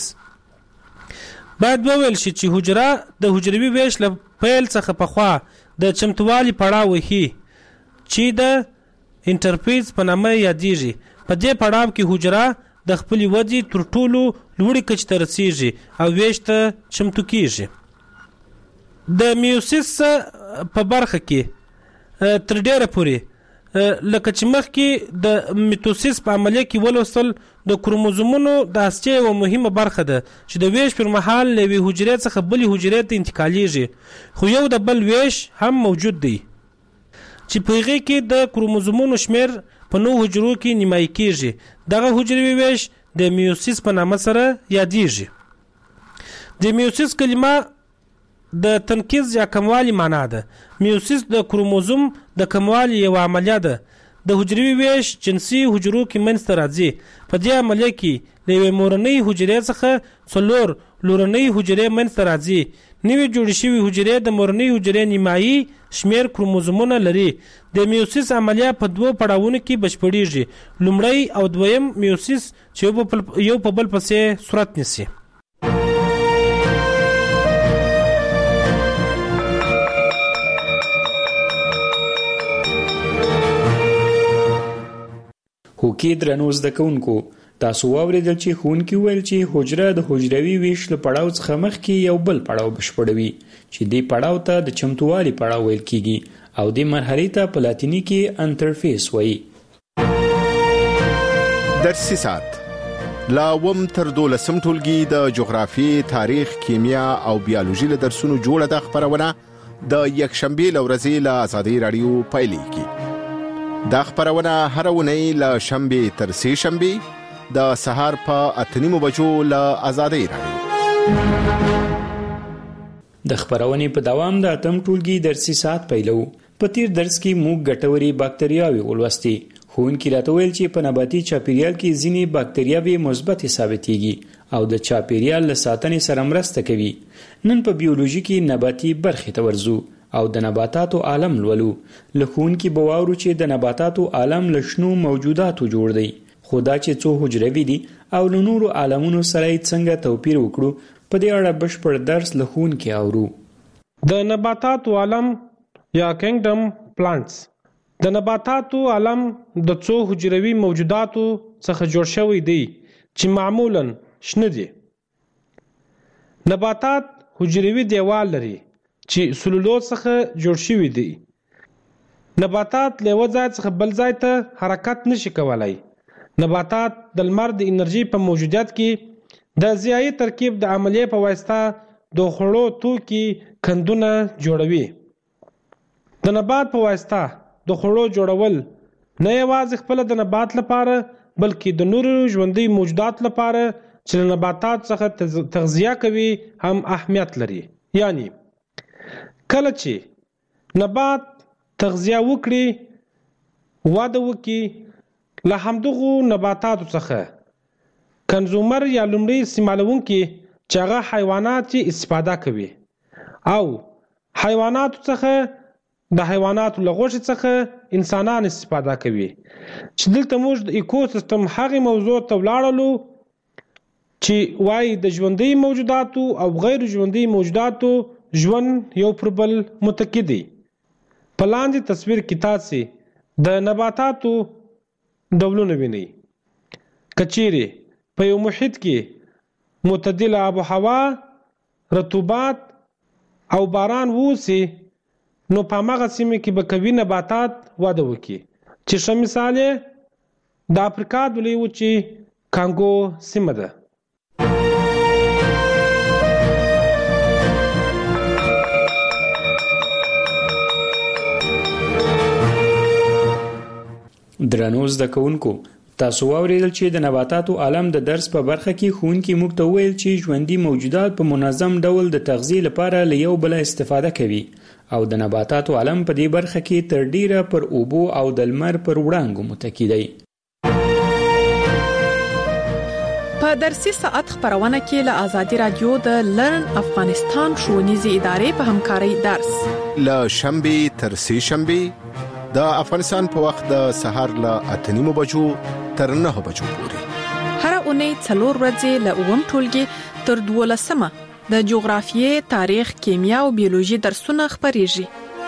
باید وویل شي چې حجره د حجروي ویش له پیل څخه پخوا د چمتووالي پړاو وهي چې د انټرفیز په نامه یادیږي. په دې پړاو کې حجره د خپلې ودې تر ټولو لوړې کچې ته رسیږي او ویش ته چمتو کیږي. د میوسیس په برخه کې تر ډیره پورې لکه چې مخکې د میتوسیس په عملیه کې ولوستل د کروموزومونو د هستې یوه مهمه برخه ده چې د ویش پر مهال له یوې حجرې څخه بلې حجرې ته انتقالیږي، خو یو د بل ویش هم موجود دی چې په هغې کې د کروموزومونو شمیر په 9 حجرو کې نیمایي کیږي. دغه حجروي ویش د میوسیس په نامه سره یادیږي. د میوسیس کلمه د تنقیز یا کموالی معنا ده. میوسیس د کروموزوم د کموالی یو عملیه ده. د حجروي ویش جنسي حجرو کې منځته راځي. په دې عملیه کې له یوې مورنۍ حجرې څخه 4 لورنۍ حجرې منځته راځي. نوې جوړې شوې حجرې د مورنۍ حجرې نیمایي شمیر کروموزومونه لري. د میوسیس عملیه په دوه پړاوونو کې بشپړیږي، لومړی او دویم میوسیس چې یو په بل پسې صورت نیسي.
هوکې درنو زده کوونکو، تاسو واورېدل چې ښوونکي وویل چې حجره د حجروي ویش له پړاو څخه مخکې یو بل پړاو بشپړوي چې دې پړاو ته د چمتووالي پړاو ویل کیږي او دې مرحلې ته په لاتیني کې انټرفیس وایي.
درسي ساعت لا وم تر 12 ټولګي د جغرافي، تاریخ، کیمیا او بیولوژي له درسونو جوړه د خبرونه د یکشنبه لورځي له آزادي رادیو پایلیږي. دا خبرونه هر ونی له شنبه تر سه شنبه د سهار په 8:30 بجو له آزادي رادیو.
د خبرونې په دوام د اتم ټولګي درسي ساعت پیلو. په تیر درس کې موږ ګټوري باکتریاوې ولوستې. ښوونکي راته ویل چې په نباتي چاپیریال کې ځینې باکتریاوې مثبت ثابتېږي او د چاپیریال له ساتنې سره مرسته کوي. نن په بیولوژي کې نباتي برخې ته ورځو او د نباتاتو عالم لولو. له ښوونکي به واورو چې د نباتاتو عالم له شنو موجوداتو جوړ دی، خو دا چې څو حجروي دي او له نورو عالمونو سره یې څنګه توپیر وکړو، په دې اړه بشپړ درس له ښوونکي اورو.
د نباتاتو عالم یا کینګډم پلانټس. د نباتاتو عالم د څو حجروي موجوداتو څخه جوړ شوی دی چې معمولاً شنه دي. نباتات حجروي دیوال لري چې سلولوز څخه جوړ شوی دی. نباتات له یو ځای څخه بل ځای ته حرکت نشي کولای. نباتات د لمر د انرژي په موجودیت کې د ضیایي ترکیب د عملیې په واسطه د خوړو توکي کندونه جوړوي. د نبات په واسطه د خوړو جوړول نه یوازې خپل د نبات لپاره بلکې د نورو ژوندي موجودات لپاره چې له نباتات څخه تغذیه کوي هم اهمیت لري. یعنی کله چې نبات تغذیه وکړي، واده وکړي، له همدغو نباتاتو څخه کنزومر یا لومړی استعمالونکي چې هغه حیوانات استفاده کوي او حیواناتو څخه د حیواناتو له غوښې څخه انسانان استفاده کوي. چې دلته موږ د ایکوسیستم هغې موضوع ته ولاړلو چې وایي د ژوندي موجوداتو او غیر ژوندي موجوداتو ژوند یو پر بل متکی دی. په لاندې تصویر کې تاسې د نباتاتو ډولونه وینئ. که چیرې په یو محیط کې معتدله آب و هوا، رطوبت او باران ووسي، نو په هماغه سیمه کې به قوي نباتات وده وکړي، چې ښه مثال یې د افریقا د لویې وچې کانګو سیمه ده.
درنو زده کوونکو، تاسو واوریدل چې د نباتاتو عالم د درس په برخه کې ښوونکي موږ ته وویل چې ژوندي موجودات په منظم ډول د تغذیې لپاره له یو بله استفاده کوي او د نباتاتو عالم په دې برخه کې تر ډیره پر اوبو او د لمر پر وړانګو متکی دی.
په درسي ساعت خبرونه کې له آزادي رادیو د لرن افغانستان ښوونیزې ادارې په همکارۍ درس
له شنبه تر سه شنبه د افغانستان په وخت د سهار له 8:30 بجو تر 9 بجو پورې
هر اونۍ 4 ورځې له اوم ټولګي تر 12مه د جغرافیې، تاریخ، کیمیا او بیولوژي درسونه خبريږي.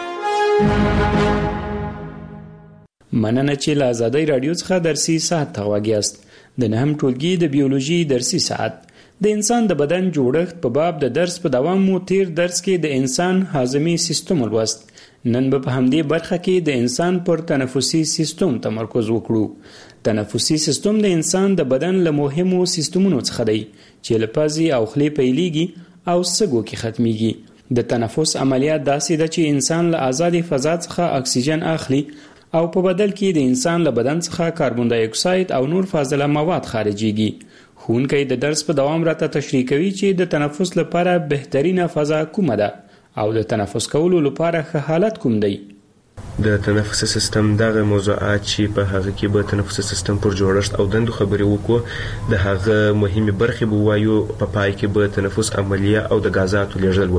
مننه چې له آزادۍ رادیو څخه درسي ساعت ته وګیاست. د نهم ټولګي د بیولوژي درسي ساعت د انسان د بدن جوړښت په باب د درس په دوام مو تیر درس کې د انسان هاضمي سیستم ولوست. نن به په همدې برخه کې د انسان پر تنفسي سیستم تمرکز وکړو. تنفسي سیستم د انسان د بدن له مهمو سیستمونو څخه دی چې له پزې او خولې پیلېږي او سږو کې ختميږي. د تنفس عملیات داسې ده چې انسان له آزاد فضا څخه اکسیجن اخلي او په بدل کې د انسان له بدن څخه کاربن ډای اکساید او نور فاضله مواد خارجيږي. ښوونکی د درس په دوام راته تشریح کوي چې د تنفس لپاره بهترینه فضا کومه ده او د تنفس کولو لپاره ښه حالت کوم دی.
د تنفسي سیستم دغه موضوعات چې په هغه کې به تنفسي سیستم پر جوړښت او دندو خبرې وکړو، د هغه مهمه برخې به وایو، په پای کې به تنفس عملیه او د غازاتو لیږدول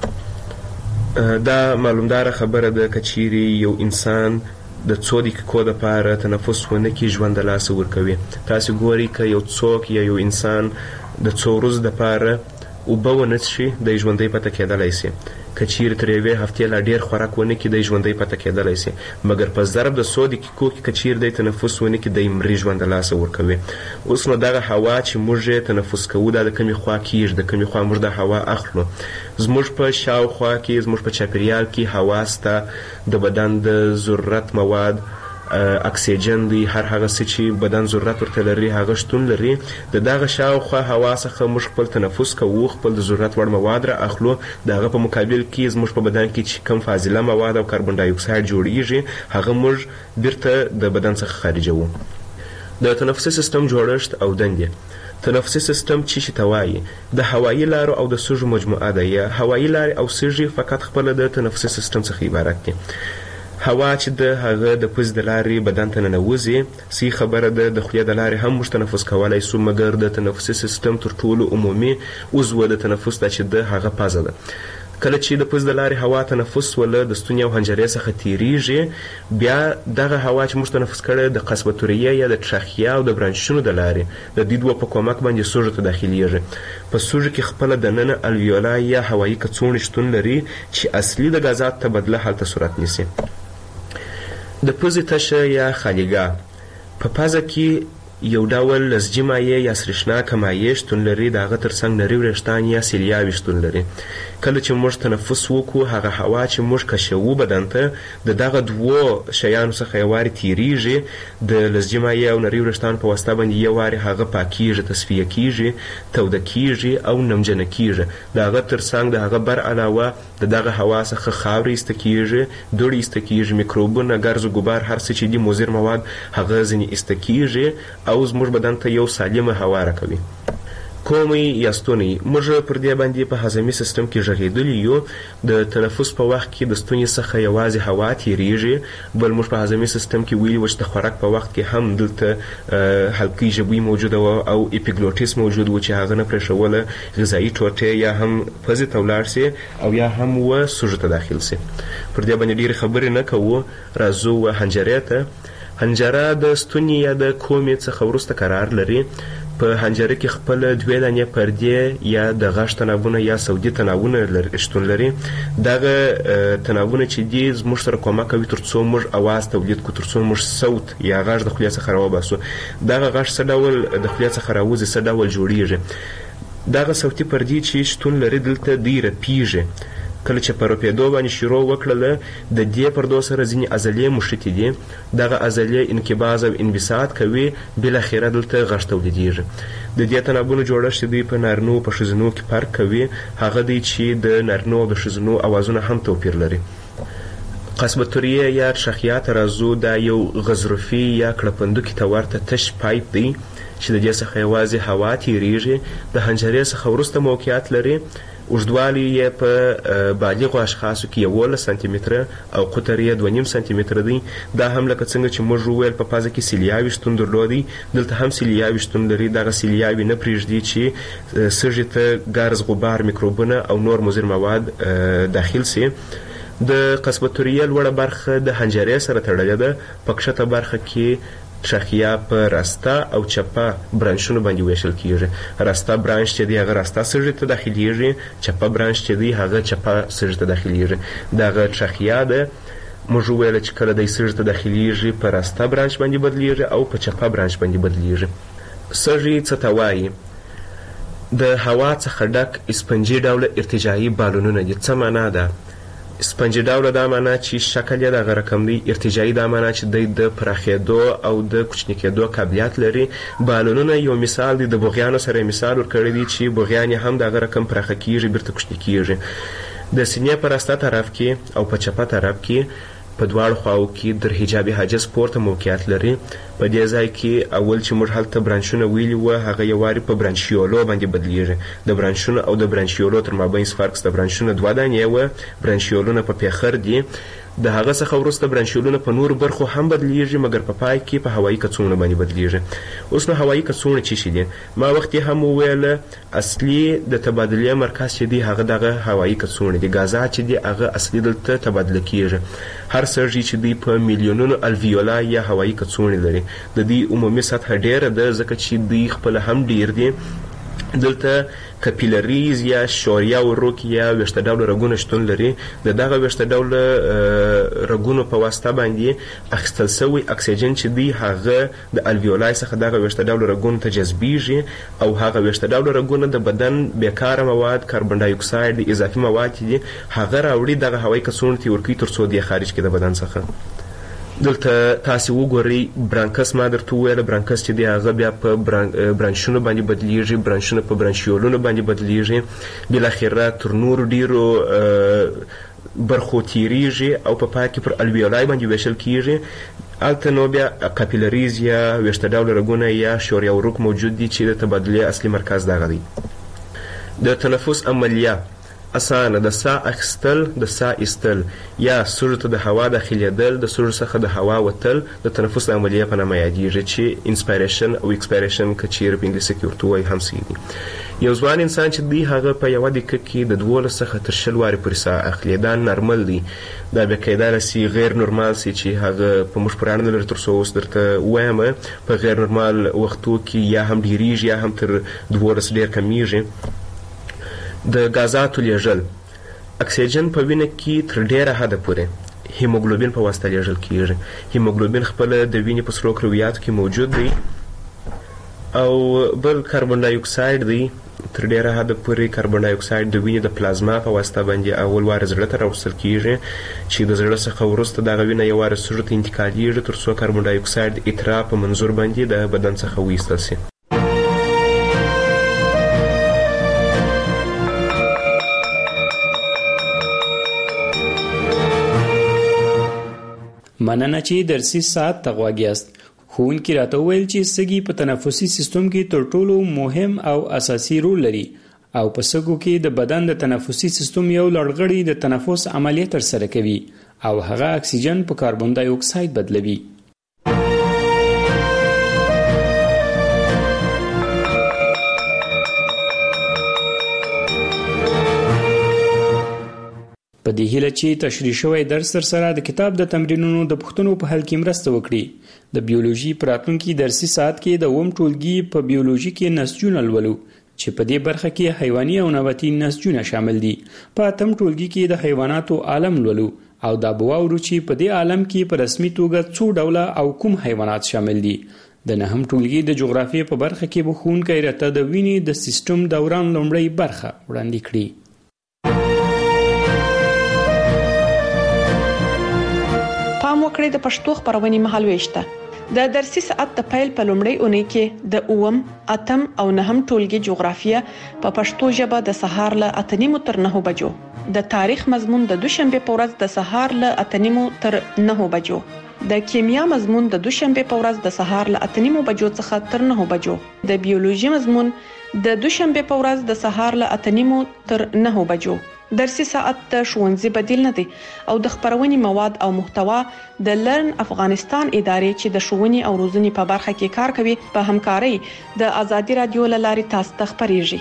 وپیژنو. دا معلومدار خبره ده که چیرې یو انسان د 2 دقیقو لپاره تنفس ونه کړي، ژوند د لاسه ورکوي. تاسو ګورئ که یو څوک یا یو انسان د 2 ورځو لپاره اوبه ونه څښي، د ژوندۍ پاتې کېدلی شي. که چیرې تر یوې هفتې لا ډېر خوراک ونه کړي، د ژوندۍ پاتې کېدلی شي. مګر په ضرب د 100 دقیقو کې که چیرې د تنفس ونه کړي، د مري ژوند د لاسه ورکوي. اوس نو دغه هوا چې موږ تنفس کوو دا د کومې خوا کېږي، د کومې خوا موږ د هوا اخلو. زموږ په شاوخوا کې، زموږ په چاپیریال کې هوا سته، د بدن د ضرورت مواد، اکسیجن دی، هر هغه څه چې بدن ضرورت ورته لري هغه شتون لري. د دغه شاوخوا هوا څخه موږ خپل تنفس کوو، خپل د ضرورت وړ مواد را اخلو. د هغه په مقابل کې زموږ په بدن کې چې کم فاضله مواد او کاربن ډای اکساید جوړیږي، هغه موږ بیرته د بدن څخه خارجوو. د تنفسي سیستم جوړښت او دندې. تنفسي سیستم چې ته وایي د هوایي لارو او د سږو مجموعه ده. یا هوایي لارې او سږي فقط خپل د تنفسي سیستم څخه عبارت دي. هوا چې د هغه د پوزې د لارې بدن ته ننوځي، صحیح خبره ده د خولې د لارې هم موږ تنفس کولی شو، مګر د تنفسي سیستم تر ټولو عمومي عضو د تنفس ده چې د هغه پزه ده. کله چې د پوزې د لارې هوا تنفس وله د ستوني او حنجرې څخه تیریږي، بیا دغه هوا چې موږ تنفس کړی د قصبة طریه یا د ټرخیه او د برانشونو د لارې د دې دوه په کومک باندې سږو ته داخلیږي. په سږو کې خپله دننه الویولا یا هوایي کڅوړې شتون لري چې اصلي د غازات تبدله هلته صورت نیسي. د پوزې تشه یا خالیګاه په پزه کې یو ډول لزجي مایع یا سرېښناکه مایع شتون لري، د هغه تر څنګ نري وریښتان یا سیلیاوې شتون لري. کله چې موږ تنفس وکړو، هغه هوا چې موږ کشوو بدن ته د دغه دوو شیانو څخه یو وارې تیریږي، د لزجي مایع او نري وریښتان په واسطه باندې یو وارې هغه پاکیږي، تصفیه کیږي، توده کیږي او نمجنه کیږي. د هغه تر څنګ د هغه بر علاوه د دغه هوا څخه خاورې ایسته کیږي، دوړې ایسته کیږي، میکروبونه، ګرز و ګبار، هر څه چې دي مضر مواد هغه ځینې ایسته کیږي او زموږ بدن ته یو سالمه هوا راکوي. کومي یا ستوني. موږ پر دې باندې په هضمي سیستم کې ژغېدلي یو. د تنفس په وخت کې د ستوني څخه یوازې هوا تیریږي، بل موږ په هضمي سیستم کې ویلي و چې د خوراک په وخت کې هم دلته حلقي ژبوي موجوده وه او اپیګلوټیس موجود و چې هغه نه پرېښوله غذایي ټوټې یا هم پزې ته ولاړ سي او یا هم و سږو ته داخل سي. پر دې باندې ډېرې خبرې نه کوو، راځو حنجرې ته. حنجره د ستوني یا د کومې څخه وروسته قرار لري. په حنجره کې خپل 2 دانې پردې یا د غږ تنابونه یا صوتي تنابونه شتون لري. دغه تنابونه چې دي زموږ سره کومک کوي تر څو موږ اواز تولید کړو، تر څو موږ صوت یا غږ د خولې څخه راوباسو. دغه غږ څه ډول د خولې څخه راوځي، څه ډول جوړیږي. دغه صوتي پردې چې شتون لري دلته دوی رپیږي. کله چې په رپېدو باندې شروع وکړله د دې پردو سره ځینې عضلې مښتې دي. دغه عضلې انقباض او انبساط کوي، بالاخره دلته غږ تولیدېږي. د دې تنابونو جوړښت دوی په نارینو په ښځینو کې فرق کوي. هغه دی چې د نارینو او د ښځینو اوازونه هم توپیر لري. قصبتوریه یا ترشحیه ته راځو. دا یو غضروفي یا کړپندوکي ته ورته تش پایپ دی چې د دې څخه یوازې هوا تیریږي. د حنجرې څخه وروسته موقعیت لري. اوږدوالی یې په بالغو اشخاصو کې 11 سانتي متره او قطر یې 2.5 سانتي متره دی. دا هم لکه څنګه چې موږ وویل په پازه کې سیلیاوي شتون درلودی، دلته هم سیلیاوي شتون لري. دغه سیلیاوي نه پرېږدي چې سږي ته ګرز، غبار، میکروبونه او نور مضر مواد داخل سي. د قصبتوریه لوړه برخه د حنجرې سره تړلې ده. په کښته برخه کې ترشحیه په راسته او چپه برانشونو باندې ویشل کیږي. راسته برانش چې دی هغه راسته سږي ته داخليږي، چپه برانش چې دی هغه چپه سږي ته داخليږي. دغه ترشحیه ده موږ ویل چې کله د سږي ته داخليږي په راسته برانش باندې بدلیږي او په چپه برانش باندې بدلیږي. سږي څه ته وایي؟ د هوا څخه ډک اسپنجي ډوله ارتجاعي بالونونه دي. څه معنا ده؟ اسپنجي ډوله دا معنا چې شکل یې دغه رقم دی. ارتجاعي دا معنا چې د پراخېدو او د کوچني کېدو قابلیت لري. بالونونه یو مثال دی. د بوغیانو سره مثال ورکړی دی چې بوغیان هم دغه رقم پراخه کیږي، بیرته کوچني کیږي. د سینې په راسته طرف کې او په چپه طرف کې په دواړو خواو کې در حجاب حاجز پورته موقعیت لري. په دې ځای کې اول چې موږ هلته برانشونه ویلي وو هغه یو واري په برانشیولو باندې بدلیږي. د برانشونو او د برانشیولو تر مابین فرق شته. برانشونه 2 دانې وو، برانشیولونه په پیخر دي. د هغه څخه وروسته برانشیولونه په نور برخو هم بدلیږي، مګر په پای کې په هوایي کڅوړو باندې بدلیږي. اوس نو هوایي کڅوړې څه شي دي؟ ما وخت هم وویل اصلي د تبادلې مرکز چې دی هغه دغه هوایي کڅوړې دي. غازات چې دی هغه اصلي دلته تبادله کیږي. هر سږي چې دی په میلیونونو الویولا یا هوایي کڅوړې لري. د دې عمومي سطح ډیره ده ځکه چې دی خپل هم ډیر دي. دلته کپیلریز یا شوریه وروک یا ویشته ډوله رګونه شتون لري. د دغه ویشته ډوله رګونو په واسطه باندې اخیستل شوی اکسیجن چې دی هغه د الویولای څخه دغه ویشته ډوله رګونو ته جذبیږي او هغه ویشته ډوله رګونه د بدن بیکاره مواد، کاربن ډای اکساید، اضافي مواد دي هغه راوړي دغه هوایي کڅوړو ته ورکوي تر څو دی خارج کړي د بدن څخه. دلته تاسو وګورئ برانکس. ما درته وویل برانکس چې دی هغه بیا په برانشونو باندې بدلیږي، برانشونه په برانشیولونو باندې بدلیږي، بالاخره تر نورو ډیرو برخو تیریږي او په پای کې پر الویولای باندې ویشل کیږي. هلته نو بیا کاپیلریز یا ویشته ډوله رګونه یا شوریه وروک موجود دي چې د تبادلې اصلي مرکز دغه دی. د تنفس عملیه اسانه د ساه اخیستل، د ساه ایستل یا سږو ته د هوا داخلېدل، د سږو څخه د هوا وتل د تنفس عملیه په نامه یادېږي چې انسپایریشن او ایکسپایریشن که چیرې په انګلیسي کې ورته وایي هم صحیح دي. یو ځوان انسان چې دی هغه په یوه دقیقه کې د 12 څخه تر 20 وارې پورې ساه اخلي. دا نارمل دی. دا بیا کیدای شي غیر نورمال سي چې هغه په موږ پورې اړه نه لري تر څو اوس درته ووایم. په غیر نورمال وختو کې یا هم ډېرېږي یا هم تر 12 ډېر کمیږي. د غازاتو لیږل اکسیجن په وینه کې تر ډیره حده پورې هیموګلوبین په واسطه لیږل کیږي. هیموګلوبین خپل د وینې په سرو کرویاتو کې موجود دی او بل کاربن ډای اکساید دی. تر ډیره حده پورې کاربن ډای اکساید د وینې د پلازما په واسطه باندې اول وار زړه ته راوستل کیږي چې د زړه څخه وروسته دغه وینه یو وار سږو ته انتقالیږي تر څو کاربن ډای اکساید اترا په منظور باندې د بدن څخه وایستل شي.
مننه چې درسي ساعت ته غوږ یاست. ښوونکي راته وویل چې سږي په تنفسي سیستم کې تر ټولو مهم او اساسي رول لري او په سږو کې د بدن د تنفسي سیستم یو لړغړی د تنفس عملیه ترسره کوي او هغه اکسیجن په کاربن دای اکساید بدلوي. په دې هیله چې تشریح شوی درس سره د کتاب د تمرینونو د پوښتنو په حل کې مرسته وکړي. د بیولوژي په راتلونکي درسي ساعت کې د اووم ټولګي په بیولوژي کې نسجونه لولو چې په دې برخه کې حیواني او نباتي نسجونه شامل دي. په اتم ټولګي کې د حیواناتو عالم لولو او دا به واورو چې په دې عالم کې په رسمي توګه څو ډوله او کوم حیوانات شامل دي. د نهم ټولګي د جغرافیې په برخه کې به ښوونکی راته د وینې د سیستم دوران لومړۍ برخه وړاندې کړي.
پام وکړئ د پښتو خبرونې مهالويشته. د درسي ساعت د پیل په لومړۍ اونۍ کې د اوم، اتم او نهم ټولګي جغرافیه په پښتو ژبه د سهار له 8:30 تر 9 بجو، د تاریخ مضمون د دوشنبه په ورځ د سهار له 8:30 تر 9 بجو، د کیمیا مضمون د دوشنبه په ورځ د سهار له 8:30 بجو څخه تر 9 بجو، د بیولوژي مضمون د دوشنبه په ورځ د سهار له 8:30 تر 9 بجو. درسي ساعت د ښوونځي بدیل نه دی او د خبرونې مواد او محتوا د لرن افغانستان ادارې چې د ښوونې او روزنې په برخه کې کار کوي په همکارۍ د آزادي رادیو له لارې تاسو ته خبرېږي.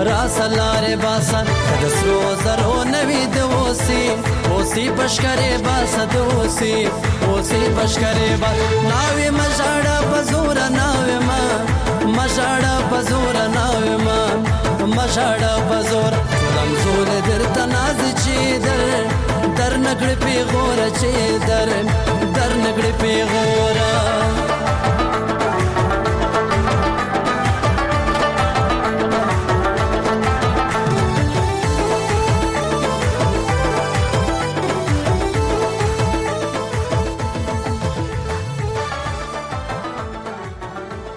را سلاره باسن دسرو زرو نوی دوسی پشکره باس دوسی پشکره باس ناوی مجاڑا بزورا ناوی ما مجاڑا بزورا ناوی ما مجاڑا بزورا تولم زور در تناز چی در نگڑ پی غور چی در